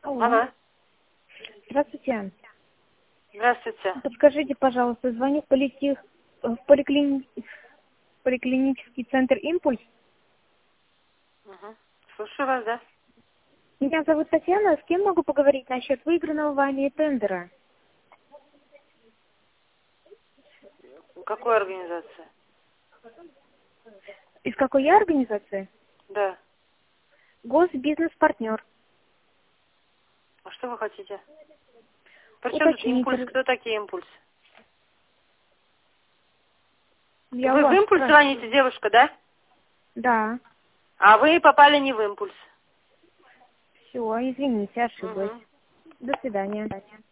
Алло. Алло. Здравствуйте. Здравствуйте. Подскажите, пожалуйста, звоню в поликлинический центр «Импульс». Угу. Слушаю вас, да? Меня зовут Татьяна. С кем могу поговорить насчет выигранного вами тендера? Какой организации? Из какой я организации? Да. Госбизнес-партнер. А что вы хотите? Причем тут Уточнить. импульс? Кто такие импульс? Я у Вы в вас импульс спрашиваю. звоните, девушка, да? Да. А вы попали не в импульс. Все, извините, ошиблась. Угу. До свидания.